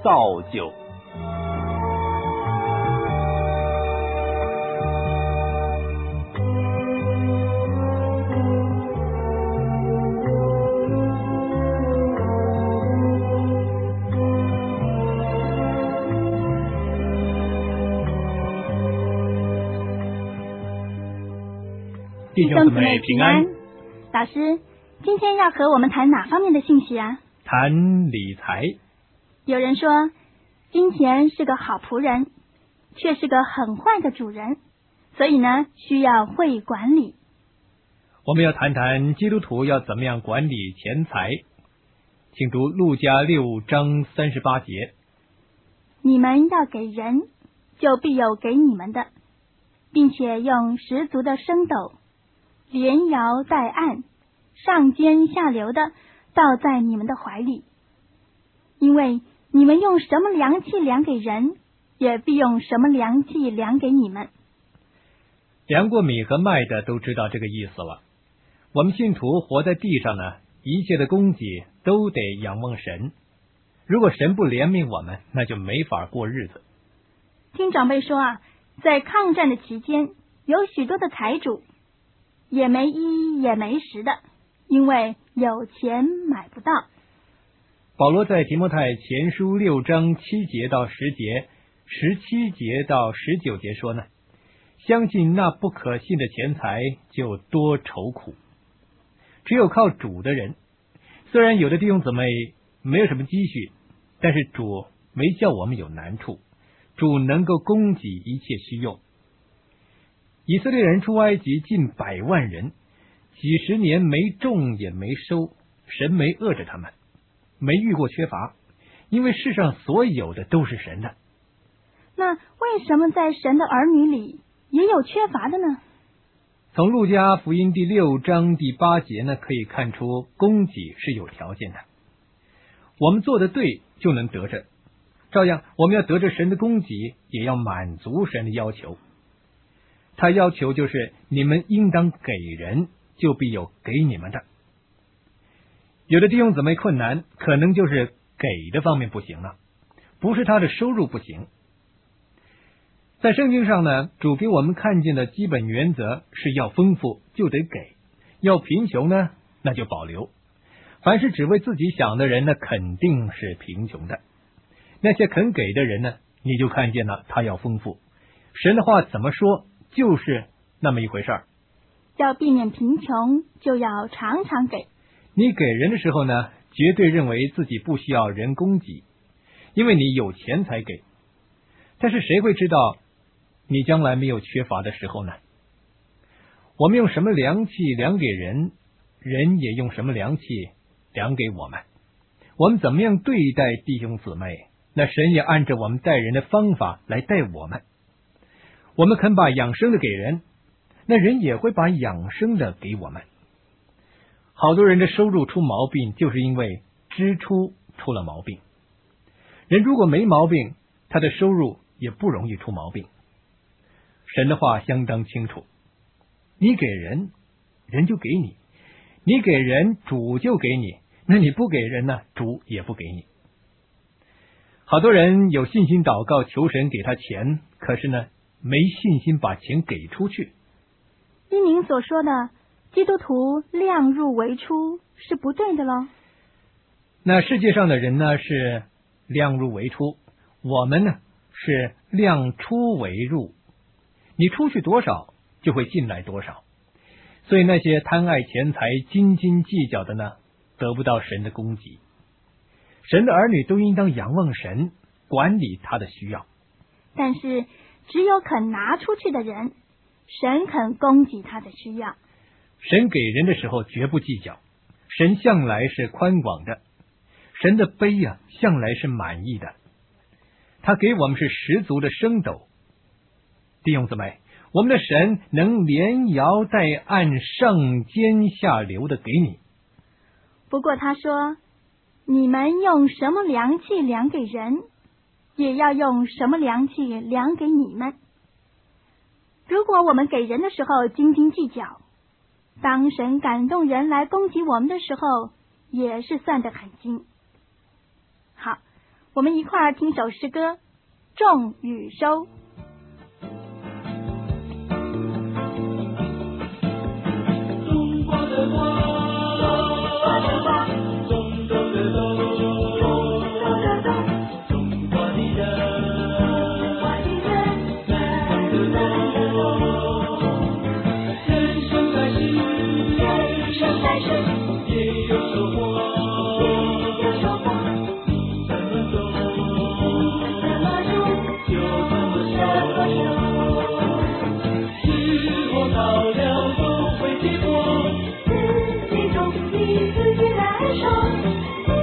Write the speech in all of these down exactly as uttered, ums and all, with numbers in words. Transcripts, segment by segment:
造就。 弟兄姊妹平安。老师，今天要和我们谈哪方面的信息啊？ 谈理财。 有人说，金钱是个好仆人，却是个很坏的主人，所以呢，需要会管理。 我们要谈谈基督徒要怎么样管理钱财，请读路加六章三十八节。 你们要给人，就必有给你们的，并且用十足的升斗，连摇带按，上尖下流的倒在你们的怀里，因为你们用什么量器量给人，也必用什么量器量给你们。 量过米和麦的都知道这个意思了。我们信徒活在地上呢，一切的供给都得仰望神。如果神不怜悯我们，那就没法过日子。 听长辈说啊，在抗战的期间，有许多的财主也没衣也没食的，因为有钱买不到。 保罗在提摩太前书六章七节到十节、十七节到十九节说呢，相信那不可信的钱财就多愁苦。只有靠主的人，虽然有的弟兄姊妹没有什么积蓄，但是主没叫我们有难处，主能够供给一切需用。以色列人出埃及近百万人，几十年没种也没收，神没饿着他们，没遇过缺乏，因为世上所有的都是神的。 那为什么在神的儿女里也有缺乏的呢？ 从路加福音第六章第八节呢，可以看出供给是有条件的。我们做的对就能得着，照样我们要得着神的供给，也要满足神的要求。他要求就是你们应当给人，就必有给你们的。有的弟兄姊妹困难，可能就是给的方面不行了，不是他的收入不行。在圣经上呢，主给我们看见的基本原则是要丰富就得给，要贫穷呢那就保留。凡是只为自己想的人呢，肯定是贫穷的。那些肯给的人呢，你就看见了他要丰富。神的话怎么说，就是那么一回事儿。 要避免贫穷，就要常常给。 你给人的时候呢，绝对认为自己不需要人供给，因为你有钱才给。但是谁会知道你将来没有缺乏的时候呢？我们用什么量器量给人，人也用什么量器量给我们。我们怎么样对待弟兄姊妹，那神也按照我们待人的方法来待我们。我们肯把养生的给人，那人也会把养生的给我们。好多人的收入出毛病，就是因为支出出了毛病。人如果没毛病，他的收入也不容易出毛病。神的话相当清楚，你给人，人就给你；你给人，主就给你；那你不给人呢，主也不给你。好多人有信心祷告求神给他钱，可是呢，没信心把钱给出去。 依您所说的，基督徒量入为出是不对的咯。 那世界上的人呢是量入为出，我们呢是量出为入。你出去多少，就会进来多少。所以那些贪爱钱财、斤斤计较的呢，得不到神的供给。神的儿女都应当仰望神，管理他的需要。 但是只有肯拿出去的人，神肯供给他的需要。 神给人的时候绝不计较，神向来是宽广的，神的杯啊向来是满意的，他给我们是十足的升斗。弟兄姊妹，我们的神能连摇带按、上尖下流的给你。 不过他说，你们用什么量器量给人，也要用什么量器量给你们。如果我们给人的时候斤斤计较，当神感动人来供给我们的时候，也是算得很精。好， 我们一块儿听首诗歌《种与收》。 中国的花，中国的豆，中国的人，人生在世，人生在世，也有收获，也有收获。你怎么种，怎么种，就怎么收。时候到了，都会结果。自己种地，自己来收。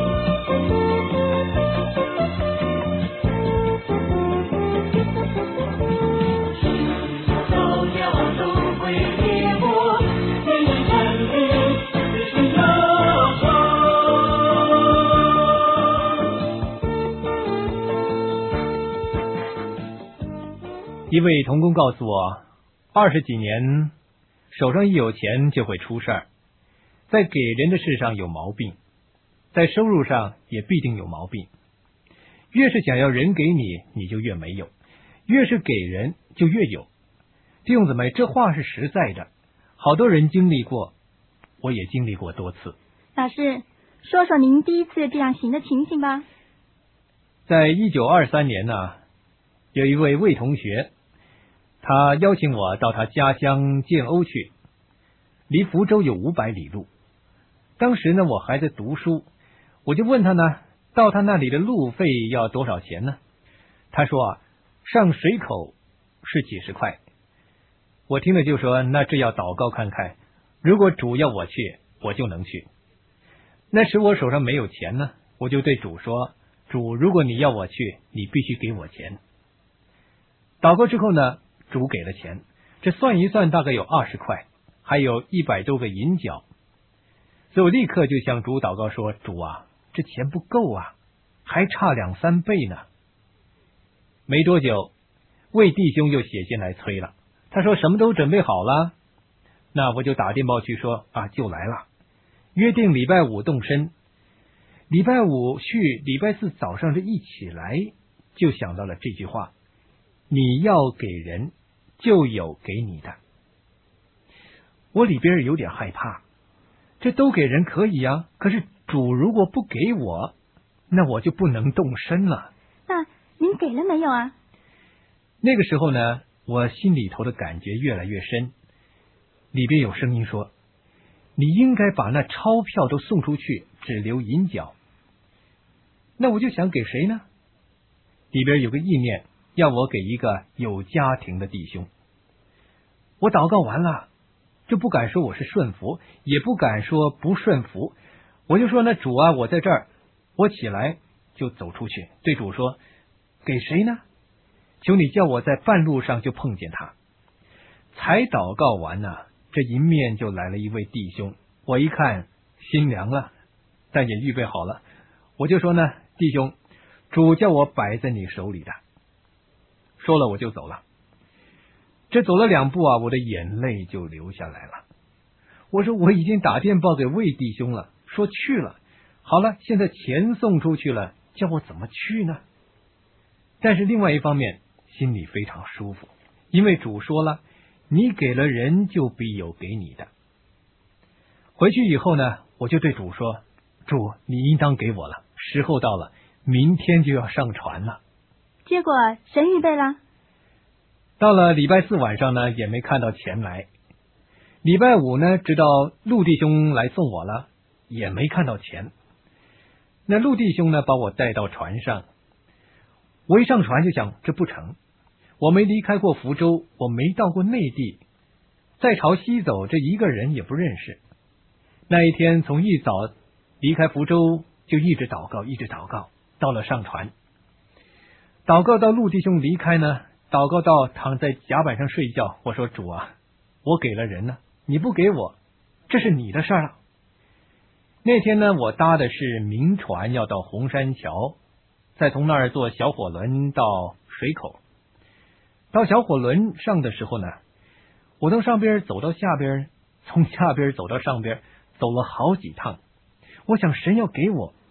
一位童工告诉我，二十几年手上一有钱就会出事儿，在给人的事上有毛病，在收入上也必定有毛病。越是想要人给你，你就越没有；越是给人，就越有。弟兄姊妹，这话是实在的，好多人经历过，我也经历过多次。 老师，说说您第一次这样行的情形吧。 在一九二三年呢，有一位魏同学，他邀请我到他家乡建瓯去，离福州有五百里路。当时呢，我还在读书，我就问他呢，到他那里的路费要多少钱呢？他说啊，上水口是几十块。我听了就说，那这要祷告看看，如果主要我去，我就能去。那时我手上没有钱呢，我就对主说，主，如果你要我去，你必须给我钱。祷告之后呢，主给了钱，这算一算大概有二十块，还有一百多个银角。所以我立刻就向主祷告说，主啊，这钱不够啊，还差两三倍呢。没多久，魏弟兄又写信来催了，他说什么都准备好了。那我就打电报去说啊，就来了，约定礼拜五动身。礼拜五去，礼拜四早上这一起来，就想到了这句话，你要给人，就有给你的。我里边有点害怕，这都给人可以啊，可是主如果不给我，那我就不能动身了。 那您给了没有啊？ 那个时候呢，我心里头的感觉越来越深，里边有声音说，你应该把那钞票都送出去，只留银角。那我就想给谁呢？里边有个意念，要我给一个有家庭的弟兄。我祷告完了，就不敢说我是顺服，也不敢说不顺服，我就说那主啊，我在这儿，我起来就走出去，对主说，给谁呢？求你叫我在半路上就碰见他。才祷告完呢，这迎面就来了一位弟兄，我一看心凉了，但也预备好了，我就说呢，弟兄，主叫我摆在你手里的。说了我就走了。这走了两步啊，我的眼泪就流下来了。我说我已经打电报给魏弟兄了，说去了，好了，现在钱送出去了，叫我怎么去呢？但是另外一方面心里非常舒服，因为主说了，你给了人就必有给你的。回去以后呢，我就对主说，主，你应当给我了，时候到了，明天就要上船了。 结果神预备了。 到了礼拜四晚上呢，也没看到钱来。礼拜五呢，直到陆弟兄来送我了，也没看到钱。那陆弟兄呢，把我带到船上。我一上船就想，这不成，我没离开过福州，我没到过内地，再朝西走，这一个人也不认识。那一天从一早离开福州，就一直祷告，一直祷告，到了上船。祷告到陆弟兄离开呢，祷告到躺在甲板上睡觉，我说主啊，我给了人呢，你不给我，这是你的事儿了。那天呢，我搭的是民船要到红山桥，再从那儿坐小火轮到水口。到小火轮上的时候呢，我从上边走到下边，从下边走到上边，走了好几趟。我想神要给我，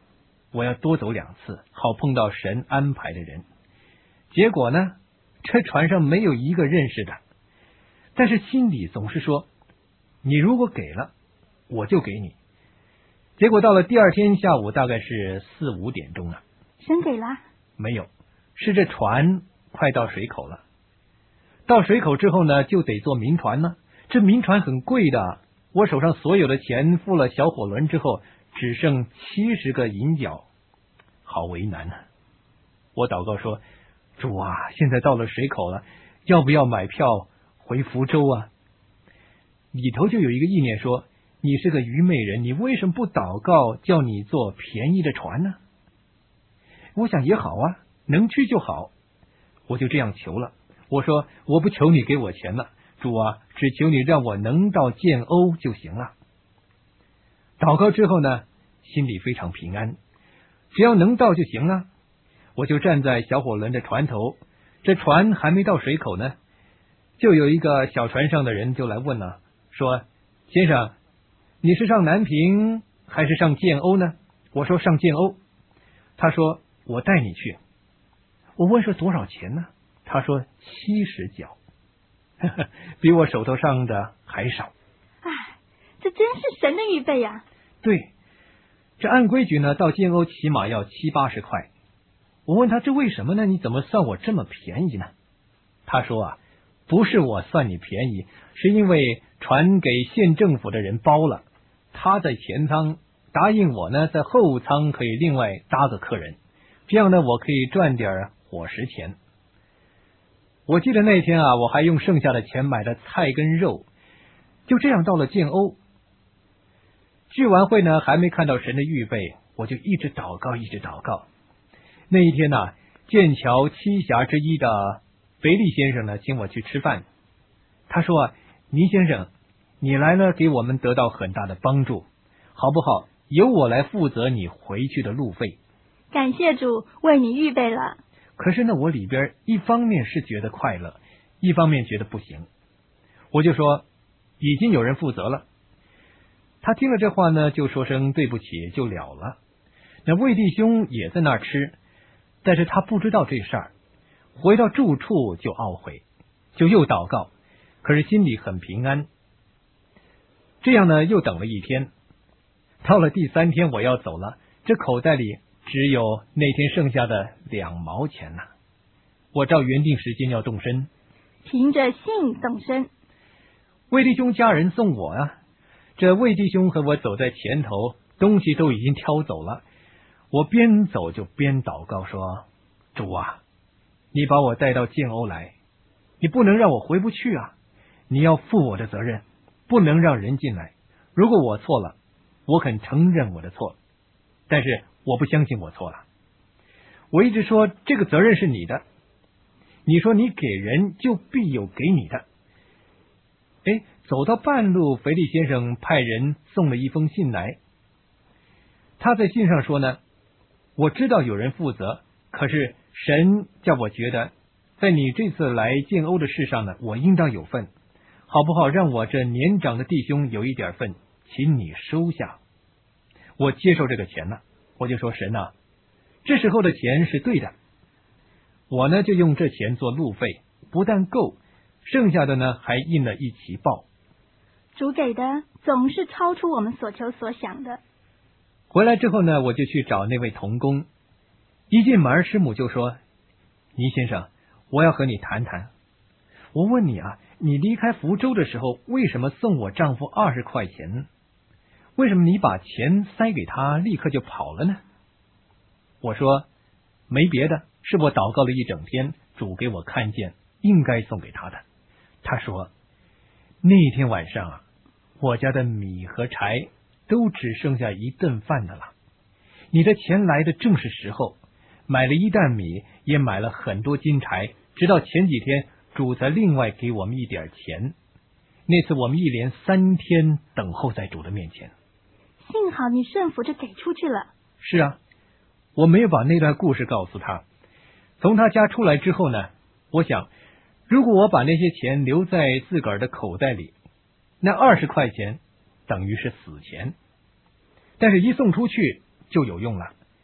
我要多走两次，好碰到神安排的人。结果呢，这船上没有一个认识的，但是心里总是说，你如果给了，我就给你。结果到了第二天下午，大概是四五点钟了， 神给了？ 没有，是这船快到水口了。到水口之后呢，就得坐民船呢。这民船很贵的，我手上所有的钱付了小火轮之后，只剩七十个银角，好为难啊！我祷告说，主啊，现在到了水口了，要不要买票回福州啊？里头就有一个意念说，你是个愚昧人，你为什么不祷告叫你坐便宜的船呢？我想也好啊，能去就好，我就这样求了。我说，我不求你给我钱了，主啊，只求你让我能到建瓯就行了。祷告之后呢，心里非常平安，只要能到就行了。我就站在小火轮的船头，这船还没到水口呢，就有一个小船上的人就来问了，说，先生，你是上南平还是上建瓯呢？我说上建瓯。他说，我带你去。我问说多少钱呢？他说七十角，比我手头上的还少。 哎，这真是神的预备呀！ 对，这按规矩呢，到建瓯起码要七八十块。我问他这为什么呢？你怎么算我这么便宜呢？他说啊，不是我算你便宜，是因为船给县政府的人包了，他在前舱答应我呢，在后舱可以另外搭个客人，这样呢，我可以赚点伙食钱。我记得那天啊，我还用剩下的钱买了菜跟肉，就这样到了建瓯。聚完会呢，还没看到神的预备，我就一直祷告，一直祷告。那一天呢、啊，剑桥七侠之一的腓力先生呢，请我去吃饭。他说啊，倪先生，你来了，给我们得到很大的帮助，好不好？由我来负责你回去的路费。 感谢主为你预备了。 可是呢，我里边一方面是觉得快乐，一方面觉得不行。我就说，已经有人负责了。他听了这话呢，就说声对不起，就了了。那魏弟兄也在那儿吃，但是他不知道这事儿，回到住处就懊悔，就又祷告，可是心里很平安。这样呢，又等了一天，到了第三天我要走了，这口袋里只有那天剩下的两毛钱呢、啊。我照原定时间要动身， 凭着信动身。 魏弟兄家人送我啊，这魏弟兄和我走在前头，东西都已经挑走了。我边走就边祷告说，主啊，你把我带到建瓯来，你不能让我回不去啊，你要负我的责任，不能让人进来。如果我错了，我肯承认我的错，但是我不相信我错了。我一直说这个责任是你的，你说你给人就必有给你的。哎，走到半路，腓力先生派人送了一封信来。他在信上说呢，我知道有人负责，可是神叫我觉得在你这次来建瓯的事上呢，我应当有份，好不好？让我这年长的弟兄有一点份，请你收下。我接受这个钱了，我就说神啊，这时候的钱是对的。我呢就用这钱做路费，不但够，剩下的呢还印了一期报。 主给的总是超出我们所求所想的。 回来之后呢，我就去找那位童工，一进门师母就说，倪先生，我要和你谈谈。我问你啊，你离开福州的时候为什么送我丈夫二十块钱？为什么你把钱塞给他立刻就跑了呢？我说没别的，是我祷告了一整天，主给我看见应该送给他的。他说那天晚上啊，我家的米和柴都只剩下一顿饭的了，你的钱来的正是时候，买了一担米，也买了很多斤柴，直到前几天主才另外给我们一点钱。那次我们一连三天等候在主的面前。 幸好你顺服着给出去了。 是啊，我没有把那段故事告诉他。从他家出来之后呢，我想如果我把那些钱留在自个儿的口袋里，那二十块钱等于是死钱，但是一送出去就有用了。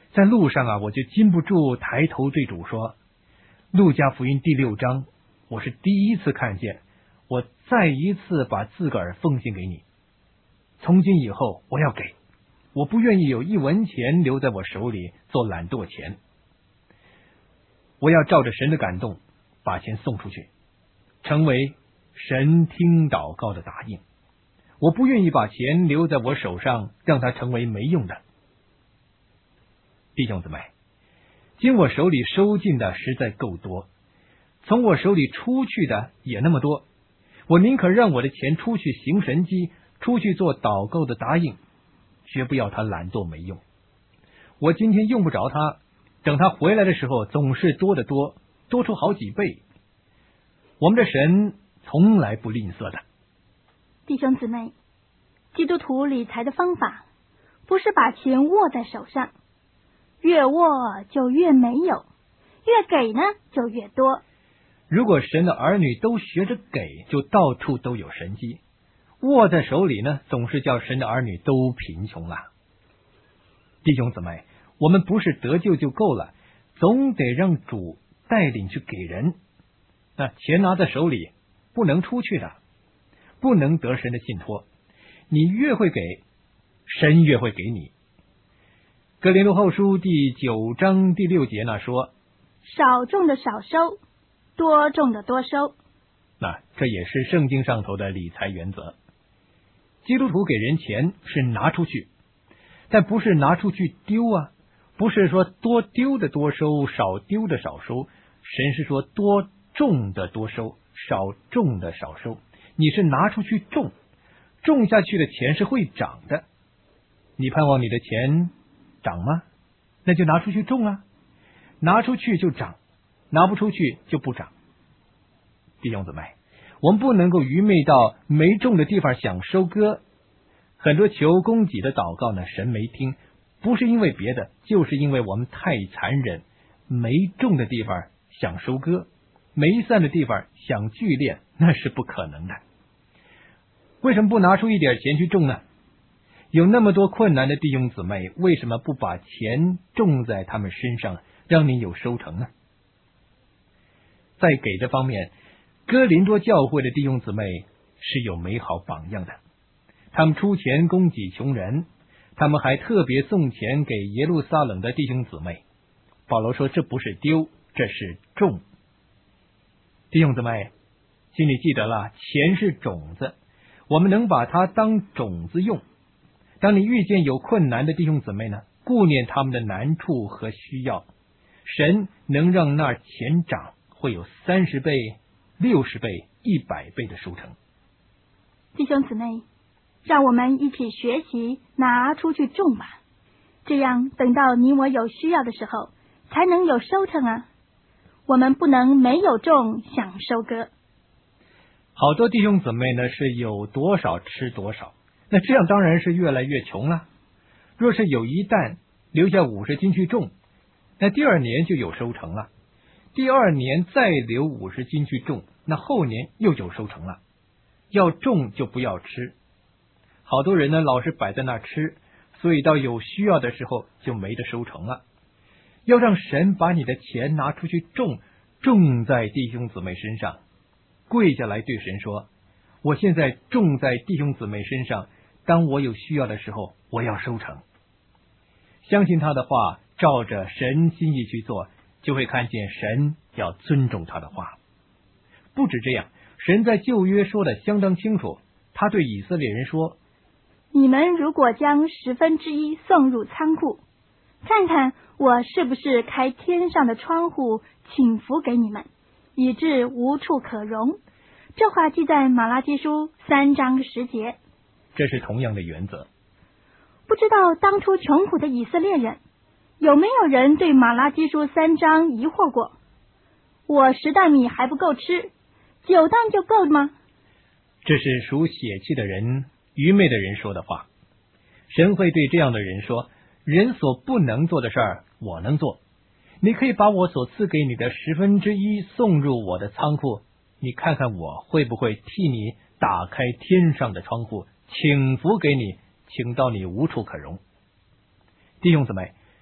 在路上啊，我就禁不住抬头对主说，路加福音第六章，我是第一次看见，我再一次把自个儿奉献给你。从今以后我要给，我不愿意有一文钱留在我手里做懒惰钱。我要照着神的感动把钱送出去，成为神听祷告的答应。我不愿意把钱留在我手上，让它成为没用的。弟兄姊妹，经我手里收进的实在够多，从我手里出去的也那么多，我宁可让我的钱出去行神迹，出去做祷告的答应，绝不要他懒惰没用。我今天用不着他，等他回来的时候总是多得多，多出好几倍。我们的神从来不吝啬的。 弟兄姊妹，基督徒理财的方法不是把钱握在手上，越握就越没有，越给呢就越多。 如果神的儿女都学着给，就到处都有神迹。握在手里呢，总是叫神的儿女都贫穷了。弟兄姊妹，我们不是得救就够了，总得让主带领去给人。那钱拿在手里不能出去的，不能得神的信托。你越会给，神越会给你。哥林多后书第九章第六节那说， 少种的少收，多种的多收。 那这也是圣经上头的理财原则。基督徒给人钱是拿出去，但不是拿出去丢啊，不是说多丢的多收，少丢的少收。神是说多种的多收，少种的少收。你是拿出去种，种下去的钱是会长的。你盼望你的钱涨吗？那就拿出去种啊，拿出去就涨，拿不出去就不涨。弟兄姊妹，我们不能够愚昧到没种的地方想收割。很多求供给的祷告呢，神没听，不是因为别的，就是因为我们太残忍，没种的地方想收割，没散的地方想聚敛，那是不可能的。为什么不拿出一点钱去种呢？有那么多困难的弟兄姊妹，为什么不把钱种在他们身上，让你有收成呢？在给的方面，哥林多教会的弟兄姊妹是有美好榜样的。他们出钱供给穷人，他们还特别送钱给耶路撒冷的弟兄姊妹。保罗说，这不是丢，这是种。弟兄姊妹，请你记得了，钱是种子，我们能把它当种子用。当你遇见有困难的弟兄姊妹呢，顾念他们的难处和需要，神能让那钱长，会有三十倍、六十倍、一百倍的收成。 弟兄姊妹，让我们一起学习拿出去种吧，这样等到你我有需要的时候，才能有收成啊。我们不能没有种想收割。 好多弟兄姊妹呢是有多少吃多少，那这样当然是越来越穷了。若是有一担留下五十斤去种，那第二年就有收成了。第二年再留五十斤去种，那后年又有收成了。要种就不要吃。好多人呢老是摆在那吃，所以到有需要的时候就没得收成了。要让神把你的钱拿出去种，种在弟兄姊妹身上，跪下来对神说，我现在种在弟兄姊妹身上，当我有需要的时候我要收成。相信他的话，照着神心意去做，就会看见神要尊重他的话。不止这样，神在旧约说的相当清楚，他对以色列人说， 你们如果将十分之一送入仓库，看看我是不是开天上的窗户倾福给你们，以致无处可容。这话记在马拉基书三章十节。 这是同样的原则。 不知道当初穷苦的以色列人，有没有人对马拉基书三章疑惑过？我十担米还不够吃，九担就够吗？ 这是属血气的人、愚昧的人说的话。神会对这样的人说，人所不能做的事儿，我能做。你可以把我所赐给你的十分之一送入我的仓库，你看看我会不会替你打开天上的窗户，请福给你，请到你无处可容。弟兄姊妹，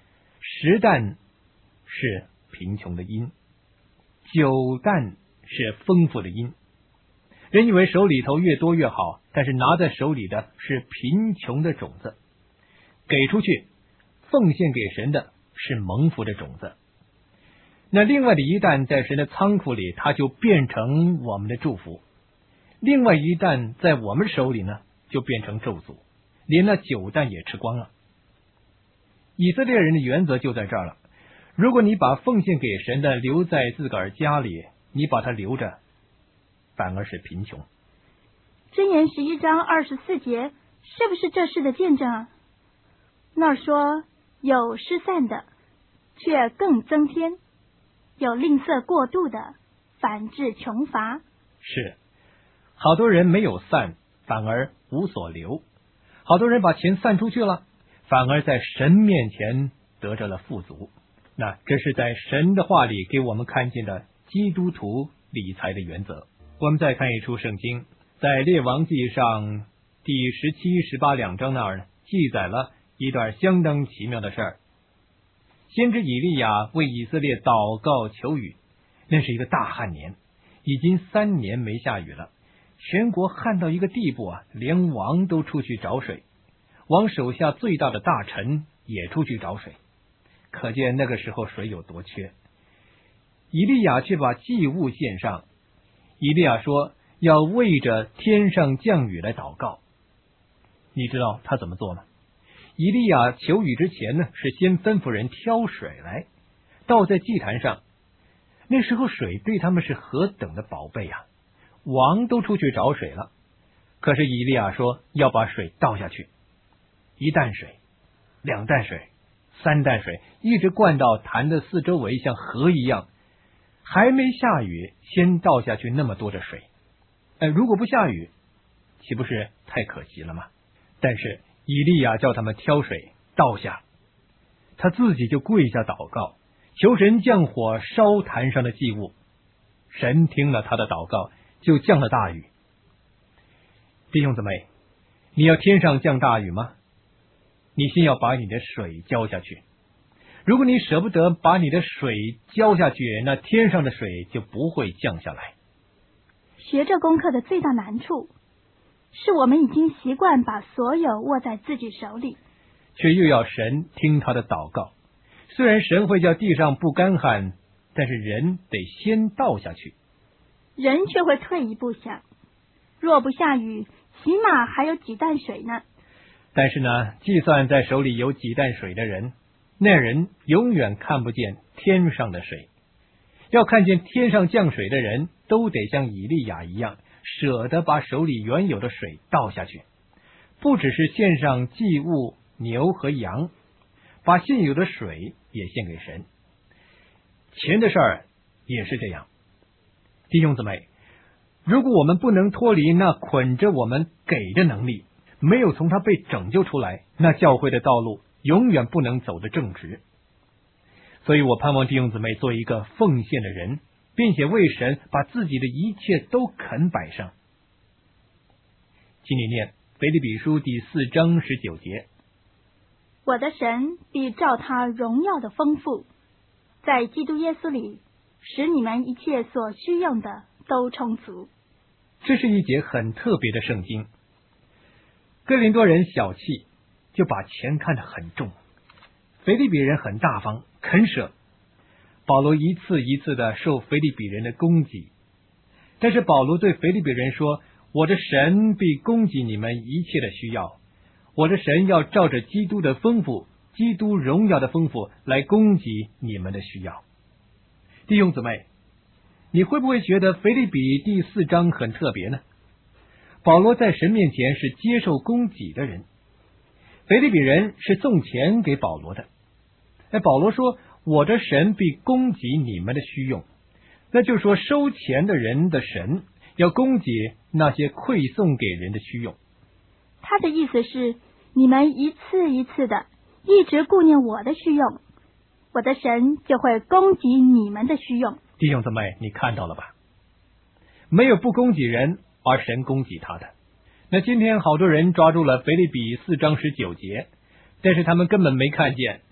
十担是贫穷的因，九担是丰富的因。人以为手里头越多越好，但是拿在手里的是贫穷的种子，给出去奉献给神的是蒙福的种子。那另外的一担在神的仓库里，它就变成我们的祝福；另外一担在我们手里呢，就变成咒诅，连那九担也吃光了。以色列人的原则就在这儿了，如果你把奉献给神的留在自个儿家里，你把它留着，反而是贫穷。 箴言十一章二十四节是不是这事的见证啊？那儿说有失散的，却更增添；有吝啬过度的，反致穷乏。 是，好多人没有散，反而无所留；好多人把钱散出去了，反而在神面前得着了富足。那这是在神的话里给我们看见的基督徒理财的原则。我们再看一处圣经，在列王记上第十七、十八两章那儿记载了一段相当奇妙的事儿。先知以利亚为以色列祷告求雨，那是一个大旱年，已经三年没下雨了，全国旱到一个地步啊，连王都出去找水，王手下最大的大臣也出去找水，可见那个时候水有多缺。以利亚却把祭物献上，以利亚说要为着天上降雨来祷告。你知道他怎么做吗？以利亚求雨之前呢，是先吩咐人挑水来倒在祭坛上。那时候水对他们是何等的宝贝啊！王都出去找水了，可是以利亚说要把水倒下去，一担水、两担水、三担水，一直灌到坛的四周围，像河一样。还没下雨，先倒下去那么多的水，呃，如果不下雨，岂不是太可惜了吗？但是以利亚叫他们挑水倒下，他自己就跪下祷告，求神降火烧坛上的祭物。神听了他的祷告，就降了大雨。弟兄姊妹，你要天上降大雨吗？你先要把你的水浇下去。如果你舍不得把你的水浇下去，那天上的水就不会降下来。 学这功课的最大难处是我们已经习惯把所有握在自己手里， 却又要神听他的祷告。虽然神会叫地上不干旱，但是人得先倒下去。 人却会退一步想，若不下雨，起码还有几担水呢。 但是呢，计算在手里有几担水的人，那人永远看不见天上的水。要看见天上降水的人，都得像以利亚一样，舍得把手里原有的水倒下去。不只是献上祭物牛和羊，把现有的水也献给神。钱的事儿也是这样。弟兄姊妹，如果我们不能脱离那捆着我们给的能力，没有从它被拯救出来，那教会的道路永远不能走得正直。所以我盼望弟兄姊妹做一个奉献的人，并且为神把自己的一切都肯摆上。请你念腓立比书第四章十九节： 我的神必照他荣耀的丰富，在基督耶稣里，使你们一切所需用的都充足。 这是一节很特别的圣经。哥林多人小气，就把钱看得很重；腓立比人很大方，肯舍。保罗一次一次的受腓立比人的攻击，但是保罗对腓立比人说：我的神必供给你们一切的需要，我的神要照着基督的丰富，基督荣耀的丰富来供给你们的需要。弟兄姊妹，你会不会觉得腓立比第四章很特别呢？保罗在神面前是接受供给的人，腓立比人是送钱给保罗的。哎，保罗说我的神必供给你们的需用，那就是说收钱的人的神要供给那些馈送给人的需用。 他的意思是，你们一次一次的一直顾念我的需用，我的神就会供给你们的需用。 弟兄姊妹，你看到了吧？没有不供给人而神供给他的。那今天好多人抓住了腓立比四章十九节，但是他们根本没看见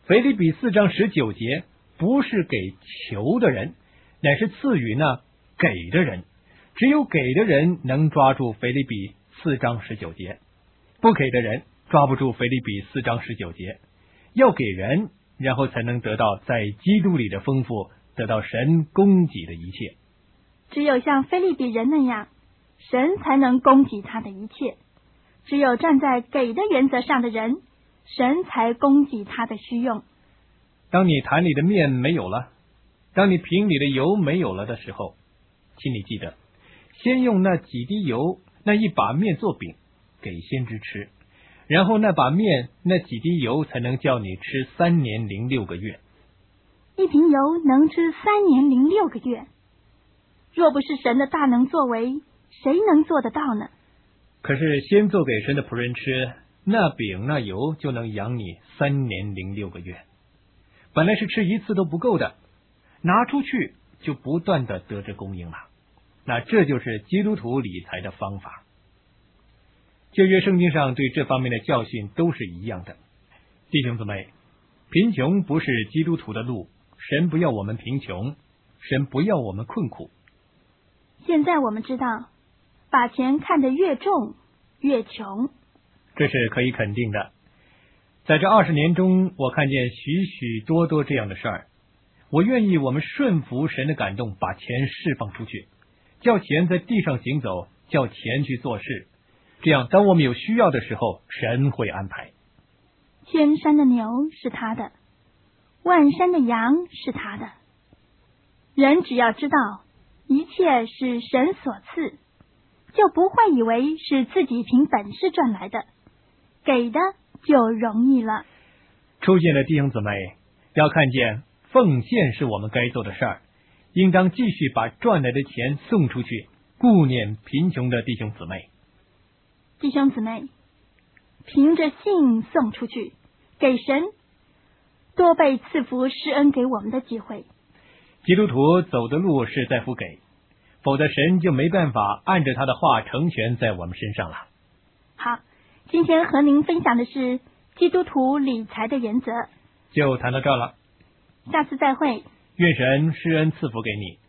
腓立比四章十九节不是给求的人，乃是赐予那给的人。只有给的人能抓住腓立比四章十九节，不给的人抓不住腓立比四章十九节。要给人，然后才能得到在基督里的丰富，得到神供给的一切。 只有像腓立比人那样，神才能供给他的一切。只有站在给的原则上的人，神才供给他的需用。 当你坛里的面没有了，当你瓶里的油没有了的时候，请你记得先用那几滴油，那一把面做饼给先知吃，然后那把面那几滴油才能叫你吃三年零六个月。 一瓶油能吃三年零六个月，若不是神的大能作为，谁能做得到呢？ 可是先做给神的仆人吃，那饼那油就能养你三年零六个月。本来是吃一次都不够的，拿出去就不断的得着供应了。那这就是基督徒理财的方法。旧约圣经上对这方面的教训都是一样的。弟兄姊妹，贫穷不是基督徒的路，神不要我们贫穷，神不要我们困苦。 现在我们知道，把钱看得越重越穷， 这是可以肯定的。在这二十年中，我看见许许多多这样的事儿。我愿意我们顺服神的感动，把钱释放出去，叫钱在地上行走，叫钱去做事。这样当我们有需要的时候，神会安排。 千山的牛是他的，万山的羊是他的。人只要知道一切是神所赐，就不会以为是自己凭本事赚来的，给的就容易了。 出现的弟兄姊妹要看见奉献是我们该做的事儿，应当继续把赚来的钱送出去，顾念贫穷的弟兄姊妹。 弟兄姊妹，凭着信送出去，给神多倍赐福施恩给我们的机会。 基督徒走的路是在乎给，否则神就没办法按着他的话成全在我们身上了。 好，今天和您分享的是基督徒理财的原则， 就谈到这儿了。 下次再会。 愿神施恩赐福给你。